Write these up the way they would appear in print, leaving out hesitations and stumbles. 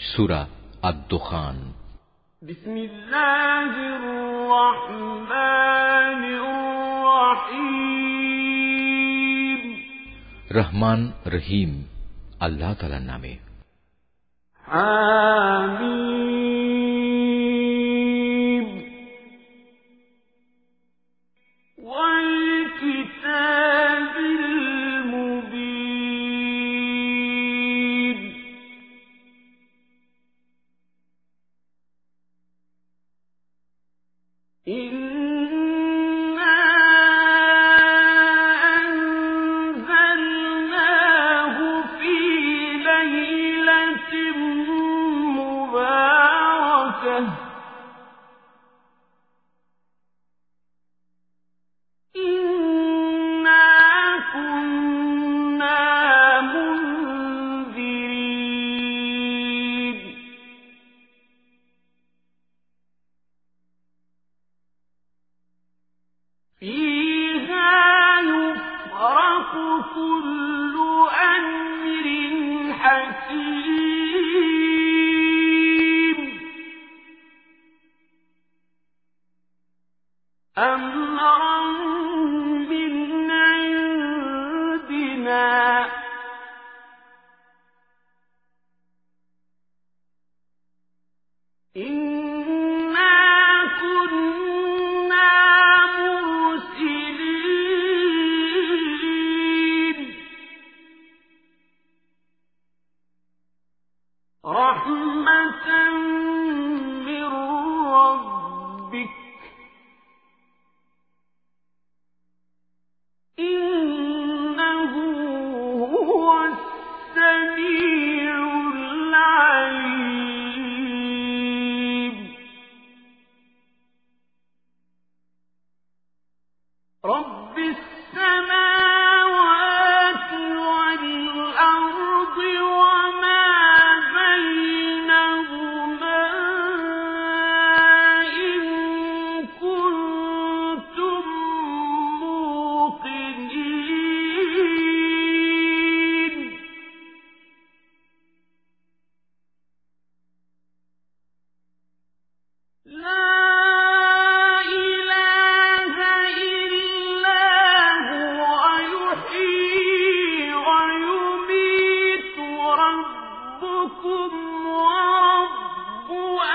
সূরা আদ-দুখান। বিসমিল্লাহির রহমানির রহিম। রহমান রহিম আল্লাহ তাআলার নামে। হামিম। ওয়াল কিতাবিল মুবিন। إنا أنزلناه في ليلة مباركة إنا كنا منذرين فيها يفرق كل أمر حكيم أمرا من عندنا إنا كنا مرسلين رحمة من ربك إنه هو السميع العليم رب السماوات والأرض وما بينهما إن كنتم موقنين لا إله إلا هو يحيي ويميت ربكم ورب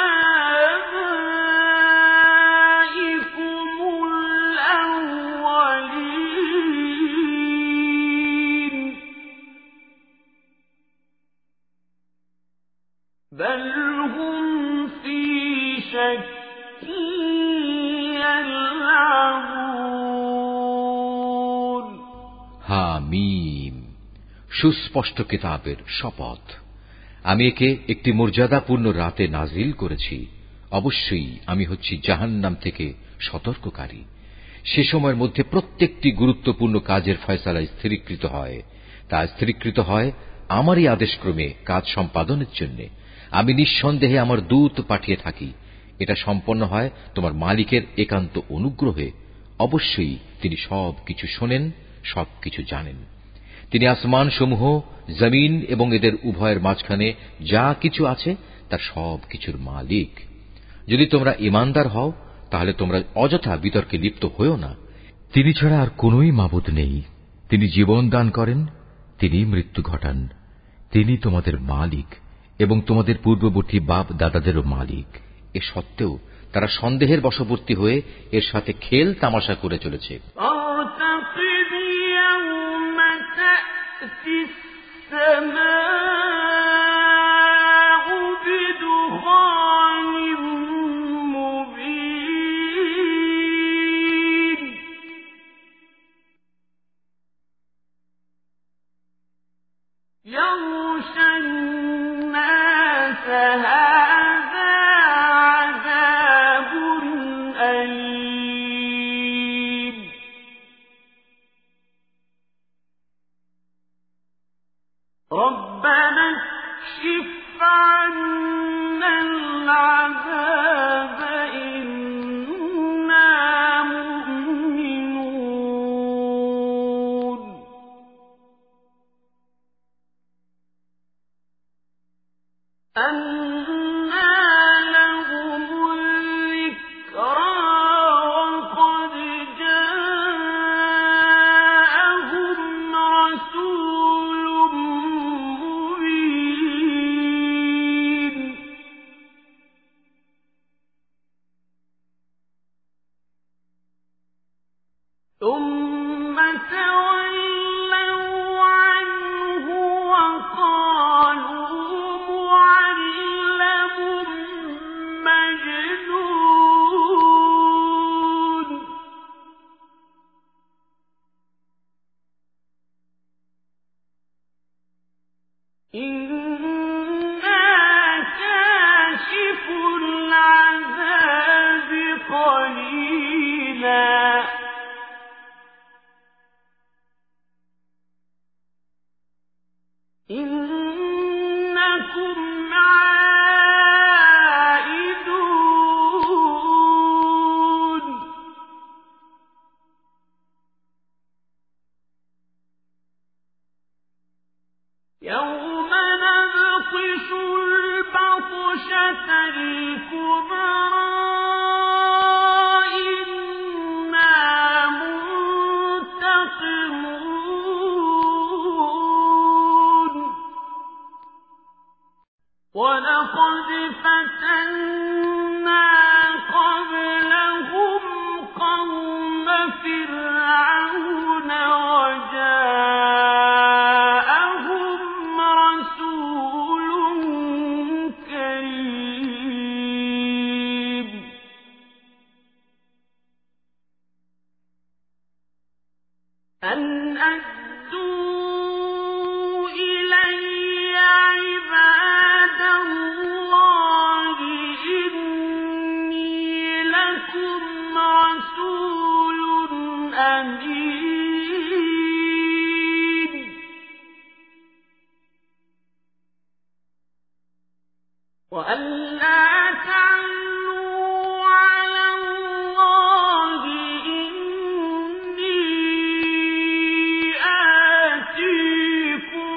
آبائكم الأولين بل هم في شك يلعبون হামিম। সুস্পষ্ট কিতাবের শপথ। আমি একে একটি মর্যাদাপূর্ণ রাতে নাজিল করেছি। অবশ্যই আমি হচ্ছি জাহান্নাম থেকে সতর্ককারী। সে সময়ের মধ্যে প্রত্যেকটি গুরুত্বপূর্ণ কাজের ফয়সালা স্থিরীকৃত হয়। তা স্থিরীকৃত হয় আমারই আদেশক্রমে কাজ সম্পাদনের জন্য। আমি নিঃসন্দেহে আমার দূত পাঠিয়ে থাকি। এটা সম্পন্ন হয় তোমার মালিকের একান্ত অনুগ্রহে। অবশ্যই তিনি সবকিছু শোনেন, সবকিছু জানেন। তিনি আসমান সমূহ, জমিন এবং এদের উভয়ের মাঝখানে যা কিছু আছে তার সবকিছুর মালিক। যদি তোমরা ঈমানদার হও তাহলে তোমরা অযথা বিতর্কে লিপ্ত হও না। তিনি ছাড়া আর কোনই মাবুদ নেই। তিনি জীবন দান করেন, তিনি মৃত্যু ঘটান। তিনি তোমাদের মালিক এবং তোমাদের পূর্ববর্তী বাপ দাদাদেরও মালিক। এ সত্ত্বেও তারা সন্দেহের বশবর্তী হয়ে এর সাথে খেল তামাশা করে চলেছে। فارتقب يوم تأتي السماء بدخان مبين يغشى الناس هذا عذاب أليم ربنا اكشف عنا العذاب إنا مؤمنون أَنَّىٰ لَهُمُ الذِّكْرَىٰ وَقَدْ جَاءَهُمْ رَسُولٌ مُّبِينٌ ثُمَّ تَوَلَّوْا عَنْهُ وَقَالُوا مُعَلَّمٌ مَّجْنُونٌ إِنَّا كَاشِفُو الْعَذَابِ قَلِيلًا إِنَّكُمْ عَائِدُونَ يَوْمَ نَبْطِشُ الْبَطْشَةَ الْكُبْرَىٰ إِنَّا مُنتَقِمُونَ وَلَقَدْ فَتَنَّا قَبْلَهُمْ قَوْمَ فِرْعَوْنَ وَجَاءَهُمْ رَسُولٌ كَرِيمٌ أَنْ أَدُّوا إِلَيَّ عِبَادَ اللَّهِ إِنِّي لَكُمْ رَسُولٌ أَمِينٌ وَأَن لَّا تَعْلُوا عَلَى اللَّهِ إِنِّي آتِيكُم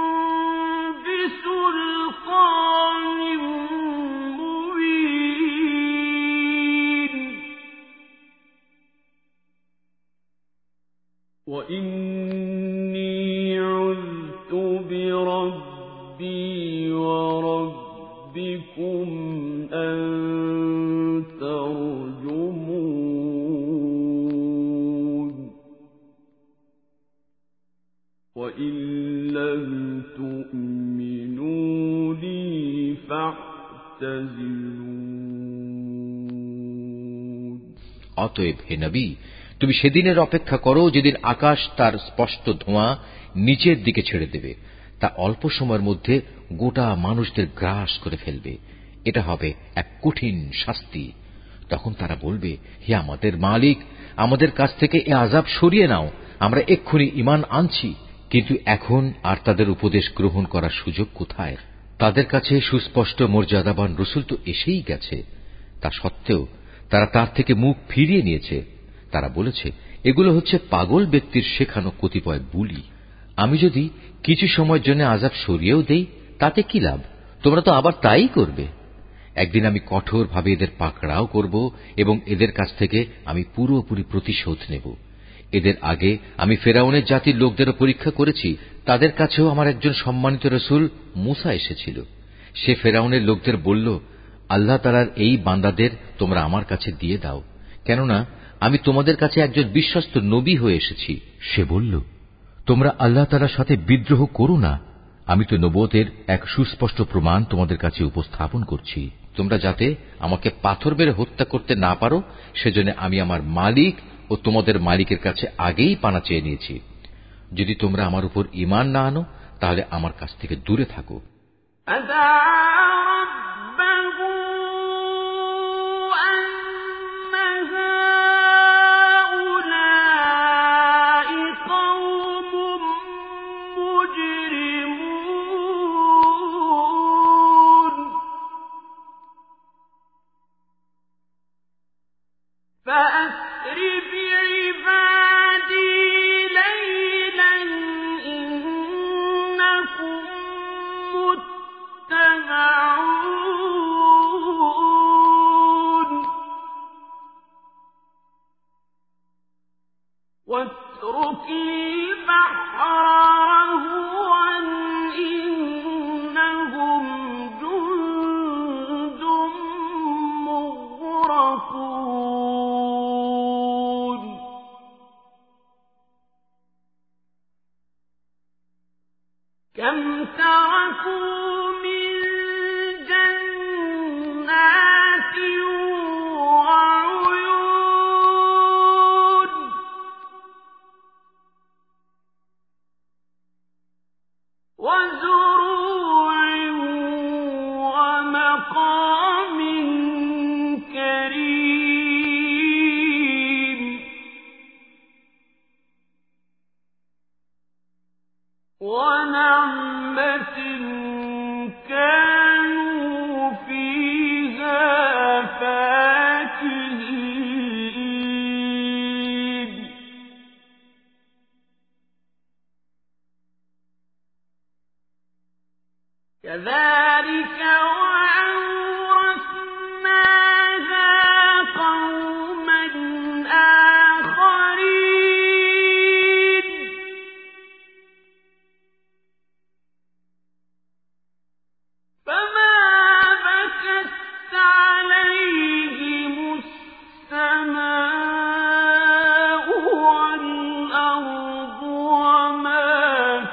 بِسُلْطَانٍ مُّبِينٍ وَإِنِّي عُذْتُ بِرَبِّي وَرَبِّكُمْ أَن تَرْجُمُونِ وَإِن لَّمْ تُؤْمِنُوا لِي فَاعْتَزِلُونِ অতএব হে নবী, তুমি সেদিনের অপেক্ষা করো যেদিন আকাশ তার স্পষ্ট ধোঁয়া নিচের দিকে ছেড়ে দেবে। তা অল্প সময়ের মধ্যে গোটা মানুষদের গ্রাস করে ফেলবে। এটা হবে এক কঠিন শাস্তি। তখন তারা বলবে, হে আমাদের মালিক, আমাদের কাছ থেকে এ আযাব সরিয়ে নাও, আমরা এক্ষুনি ঈমান আনছি। কিন্তু এখন আর তাদের উপদেশ গ্রহণ করার সুযোগ কোথায়? তাদের কাছে সুস্পষ্ট মর্যাদাবান রাসূল তো এসেই গেছে। তা সত্ত্বেও তারা তার থেকে মুখ ফিরিয়ে নিয়েছে। তারা বলেছে, এগুলো হচ্ছে পাগল ব্যক্তির শেখানো কতিপয় বুলি। আমি যদি কিছু সময়ের জন্য আযাব সরিয়েও দেই, তাতে কি লাভ? তোমরা তো আবার তাই করবে। একদিন আমি কঠোরভাবে এদের পাকড়াও করব এবং এদের কাছ থেকে আমি পুরোপুরি প্রতিশোধ নেব। এদের আগে আমি ফেরাউনের জাতির লোকদেরও পরীক্ষা করেছি। তাদের কাছেও আমার একজন সম্মানিত রাসূল মূসা এসেছিল। সে ফেরাউনের লোকদের বলল, আল্লাহ তাআলার এই বান্দাদের তোমরা আমার কাছে দিয়ে দাও, কেননা আমি তোমাদের কাছে একজন বিশ্বস্ত নবী হয়ে এসেছি। সে বলল, তোমরা আল্লাহ তাআলার সাথে বিদ্রোহ করো না। আমি তো নবুয়তের এক সুস্পষ্ট প্রমাণ তোমাদের কাছে উপস্থাপন করছি। তোমরা যাতে আমাকে পাথর মেরে হত্যা করতে না পারো, সেজন্য আমি আমার মালিক ও তোমাদের মালিকের কাছে আগেই পানা চেয়ে নিয়েছি। যদি তোমরা আমার উপর ঈমান না আনো, তাহলে আমার কাছ থেকে দূরে থাকো। فَأَسْرِ بِعِبَادِي لَيْلًا إِنَّكُم مُّتَّبَعُونَ مقام كريم ونعمة كانوا فيها فاكهين كذلك وأورثناها قوما آخرين فما بكت عليهم السماء والأرض وما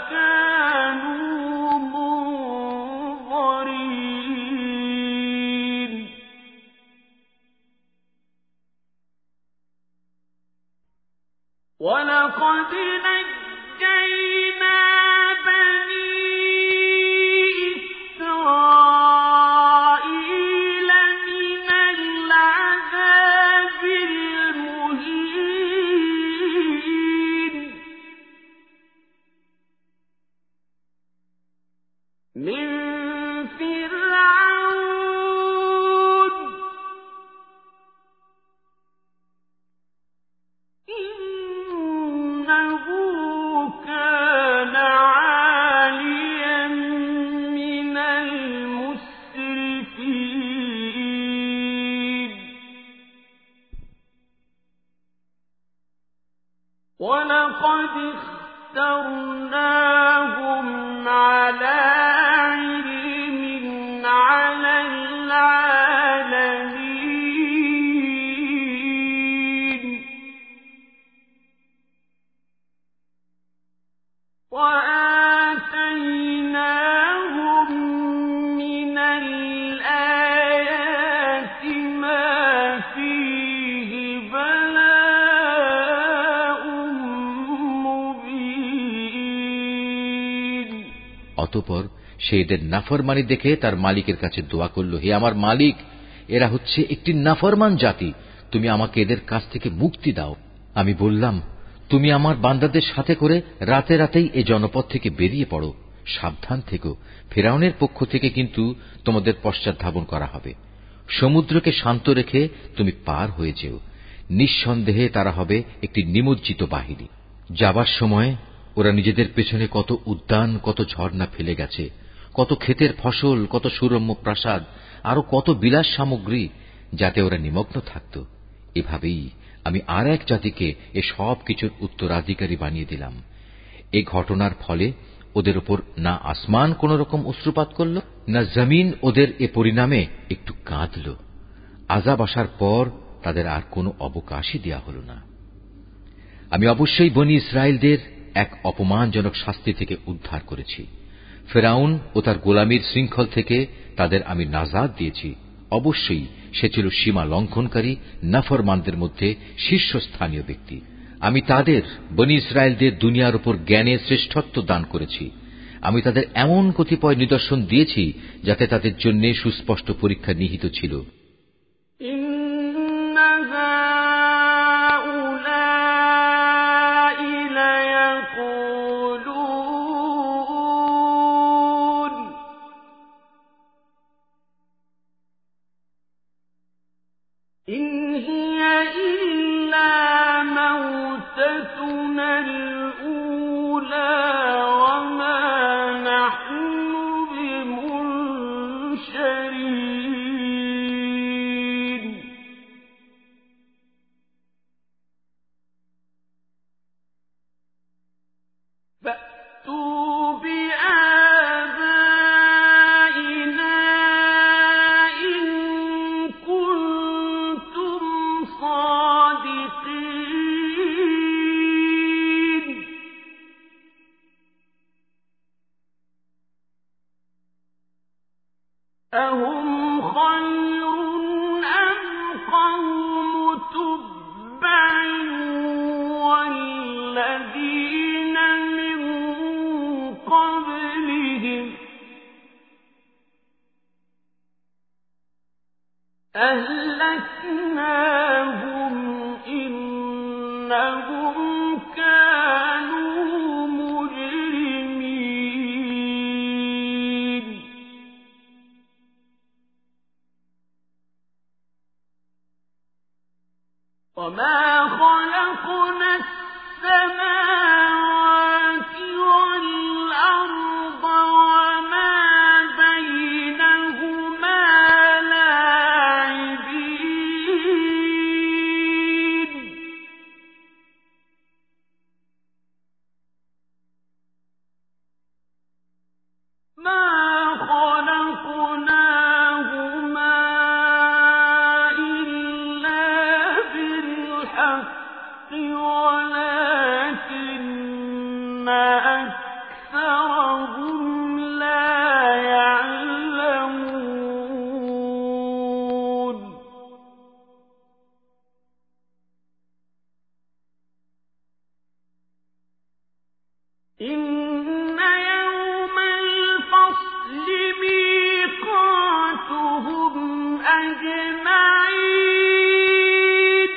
كانوا منظرين ولقد نجينا بني إسرائيل من العذاب المهين من فرعون إنه كان عاليا من المسرفين ولقد اخترناهم على علم على العالمين وآتيناهم من الآيات ما فيه بلاء مبين অতঃপর সে এদের নাফরমানি দেখে তার মালিকের কাছে দোয়া করল, হে আমার মালিক, এরা হচ্ছে একটি নাফরমান জাতি, তুমি আমাকে এদের কাছ থেকে মুক্তি দাও। আমি বললাম, তুমি আমার বান্দাদের সাথে করে রাতে রাতেই এ জনপদ থেকে বেরিয়ে পড়ো, সাবধান থেকো, ফিরআউনের পক্ষ থেকে কিন্তু তোমাদের পশ্চাৎ ধাবন করা হবে। সমুদ্রকে শান্ত রেখে তুমি পার হয়ে যেও, নিঃসন্দেহে তারা হবে একটি নিমজ্জিত বাহিনী। যাবার সময় ওরা নিজেদের পেছনে কত উদ্যান, কত ঝর্ণা ফেলে গেছে, কত ক্ষেতের ফসল, কত সুরম্য প্রাসাদ, আরো কত বিলাস সামগ্রী, যাতে ওরা নিমগ্ন থাকত। এভাবেই আমি আর এক জাতিকে এ সব কিছুর উত্তরাধিকারী বানিয়ে দিলাম। এই ঘটনার ফলে ওদের উপর না আসমান কোন রকম অশ্রুপাত করল, না জমিন ওদের এ পরিণামে একটু কাঁদল। আযাব আসার পর তাদের আর কোনো অবকাশই দেয়া হল না। আমি অবশ্যই বনী ইসরায়েলদের এক অপমানজনক শাস্তি থেকে উদ্ধার করেছি। ফিরআউন ও তার গোলামীর শৃঙ্খল থেকে তাদের আমি নাজাত দিয়েছি। অবশ্যই সে ছিল সীমা লঙ্ঘনকারী নাফরমানদের মধ্যে শীর্ষস্থানীয় ব্যক্তি। আমি তাদের বনী ইসরায়েলদের দুনিয়ার উপর জ্ঞানের শ্রেষ্ঠত্ব দান করেছি। আমি তাদের এমন কতিপয় নিদর্শন দিয়েছি যাতে তাদের জন্য সুস্পষ্ট পরীক্ষা নিহিত ছিল। إن هي إلا موتتنا الأولى وما نحن بمنشرين فأتوا بآبائنا إن كنتم صادقين أهم خير أم قوم تبع والذين من قبلهم أهلكناهم إنهم كانوا مجرمين وما خلقنا السماوات والأرض وما بينهما لاعبين ما خلقناهما إلا بالحق ولكن أكثرهم لا يعلمون إن يوم الفصل ميقاتهم أجمعين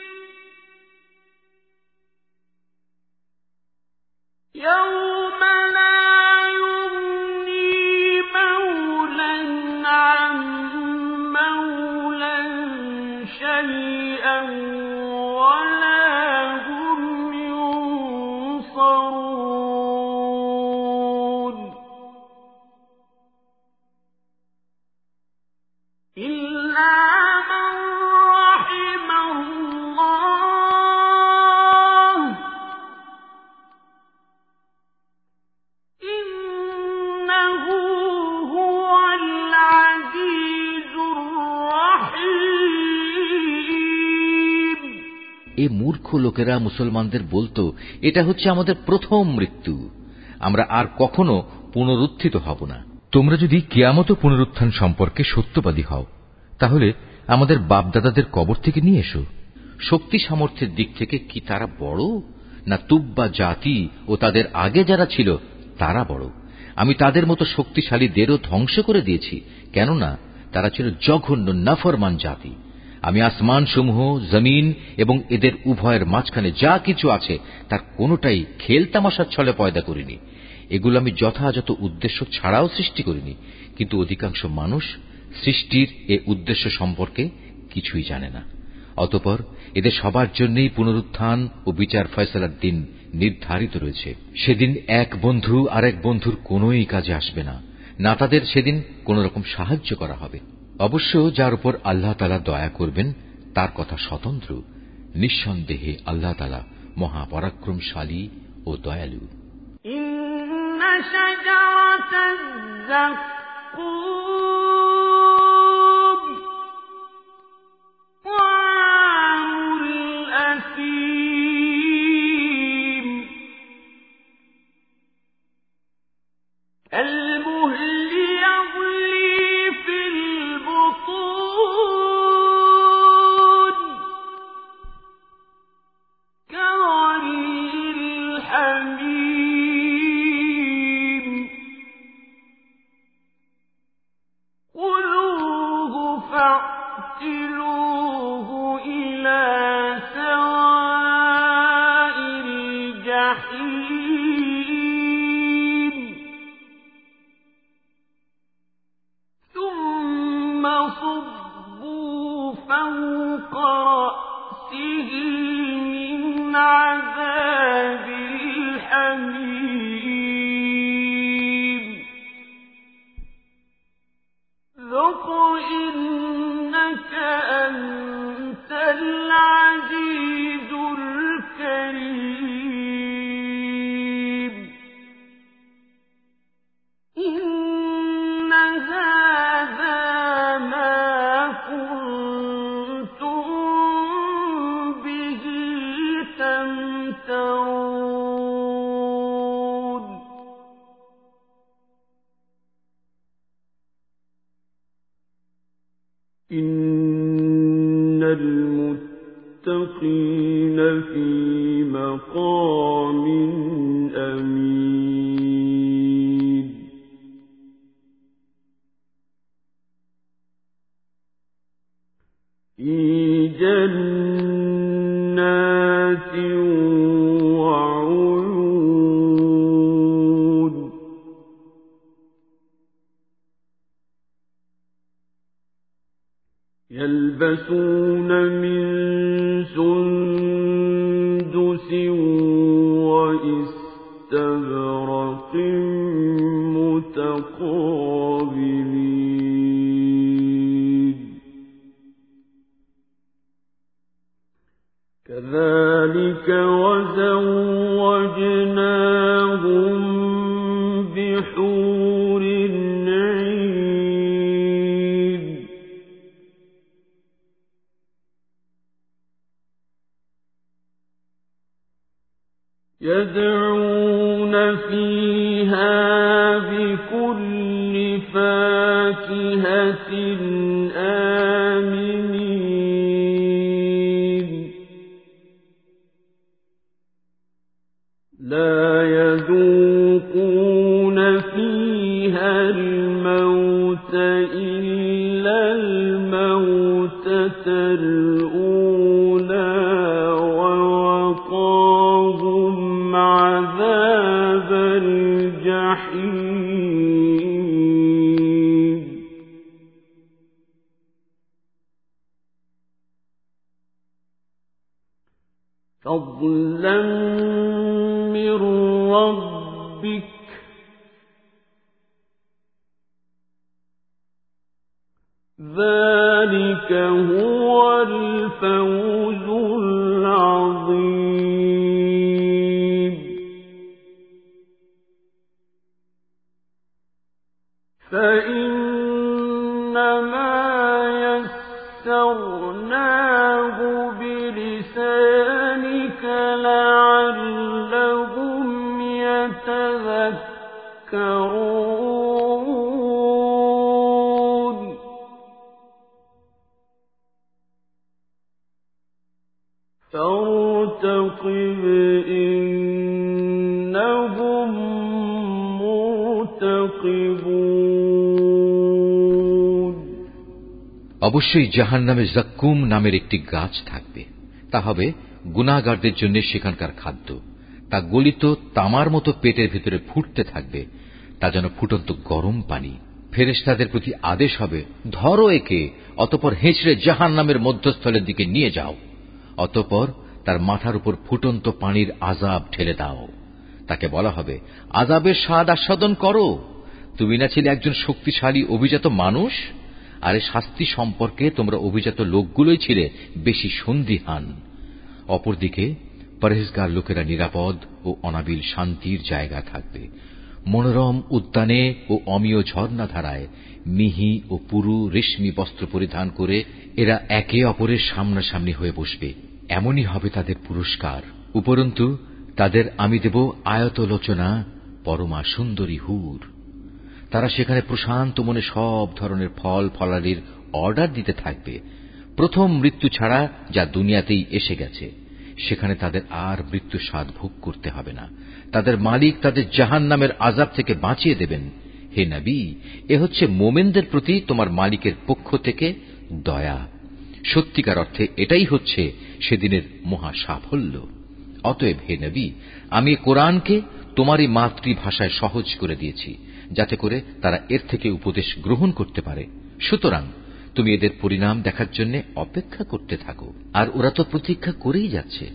يوم لا يغني مولى عن مولى شيئا ولا هم ينصرون إلا من رحم الله إنه هو العزيز الرحيم এ মূর্খ লোকেরা মুসলমানদের বলতো, এটা হচ্ছে আমাদের প্রথম মৃত্যু, আমরা আর কখনো পুনরুত্থিত হব না। তোমরা যদি কিয়ামত ও পুনরুত্থান সম্পর্কে সত্যবাদী হও, তাহলে আমাদের বাপদাদাদের কবর থেকে নিয়ে এসো। শক্তি সামর্থ্যের দিক থেকে কি তারা বড়, না তুব্বা জাতি ও তাদের আগে যারা ছিল তারা বড়? আমি তাদের মতো শক্তিশালীদেরও ধ্বংস করে দিয়েছি, কেননা তারা ছিল জঘন্য নাফরমান জাতি। আমি আসমান সমূহ, জমিন এবং এদের উভয়ের মাঝখানে যা কিছু আছে তার কোনোটাই খেল তামাশার ছলে পয়দা করিনি। এগুলো আমি যথাযথ উদ্দেশ্য ছাড়াও সৃষ্টি করিনি, কিন্তু অধিকাংশ মানুষ সৃষ্টির এ উদ্দেশ্য সম্পর্কে কিছুই জানে না। অতঃপর এদের সবার জন্যই পুনরুত্থান ও বিচার ফয়সালার দিন নির্ধারিত রয়েছে। সেদিন এক বন্ধু আরেক বন্ধুর কোনোই কাজে আসবে না, না তাদের সেদিন কোন রকম সাহায্য করা হবে। অবশ্য যার উপর আল্লাহ তাআলা দয়া করবেন তার কথা স্বতন্ত্র। নিঃসন্দেহে আল্লাহ তাআলা মহাপরাক্রমশালী ও দয়ালু। إن شجرة الزقوم طعام الأثيم كالمهل يغلي في البطون كغلي الحميم خذوه فاعتلوه إلى سواء الجحيم ثم صبوا فوق رأسه من عذاب الحميم ذق إنك أنت العزيز الكريم إن هذا ما كنتم به تمترون إن المتقين في مقام أمين في جنات وعيون يلبسون من سندس وإستبرق متقابلين كذلك وزوجناهم بحور عين يدعون فيها بكل فاكهة آمنين لا يذوقون فيها الموت إلا الموتة الأولى ووقاهم عذاب الجحيم فضلا من ربك ذلك هو الفوز العظيم فإنما يسرناه بلسانك لعلهم يتذكرون فارتقب إنهم مرتقبون অবশ্যই জাহান্নামে জাক্কুম নামের একটি গাছ থাকবে। তা হবে গুনাহগারদের জন্য সেখানকার খাদ্য। তা গলিত তামার মতো পেটের ভিতরে ফুটতে থাকবে। তা যেন ফুটন্ত গরম পানি। ফেরেশতাদের প্রতি আদেশ হবে, ধরো একে, অতঃপর হেঁচড়ে জাহান্নামের মধ্যস্থলের দিকে নিয়ে যাও। অতঃপর তার মাথার উপর ফুটন্ত পানির আযাব ঢেলে দাও। তাকে বলা হবে, আযাবের স্বাদ আস্বাদন করো। তুমি না ছিলে একজন শক্তিশালী অভিজাত মানুষ? আর এই শাস্তি সম্পর্কে তোমরা অভিজাত লোকগুলোই ছিলে বেশি সন্দিহান। অপরদিকে পরহেজগার লোকেরা নিরাপদ ও অনাবিল শান্তির জায়গা থাকবে। মনোরম উদ্যানে ও অমিয় ঝর্ণাধারায় মিহি ও পুরু রেশমি বস্ত্র পরিধান করে এরা একে অপরের সামনাসামনি হয়ে বসবে। এমনই হবে তাদের পুরস্কার। উপরন্তু তাদের আমি দেব আয়তলোচনা পরমা সুন্দরী হুর। তারা সেখানে প্রশান্ত মনে সব ধরনের ফল ফলাদির অর্ডার দিতে থাকবে। প্রথম মৃত্যু ছাড়া যা দুনিয়াতেই এসে গেছে, সেখানে তাদের আর মৃত্যু স্বাদ ভোগ করতে হবে না। তাদের মালিক তাদের জাহান্নামের আযাব থেকে বাঁচিয়ে দেবেন। হে নবী, এ হচ্ছে মোমেনদের প্রতি তোমার মালিকের পক্ষ থেকে দয়া। সত্যিকার অর্থে এটাই হচ্ছে সেদিনের মহা সাফল্য। অতএব হে নবী, আমি কোরআনকে তোমারই মাতৃভাষায় সহজ করে দিয়েছি, যাতে করে তারা এর থেকে উপদেশ গ্রহণ করতে পারে। সুতরাং তুমি এদের পরিণাম দেখার জন্য অপেক্ষা করতে থাকো। আর ওরা তো প্রতীক্ষা করেই যাচ্ছে।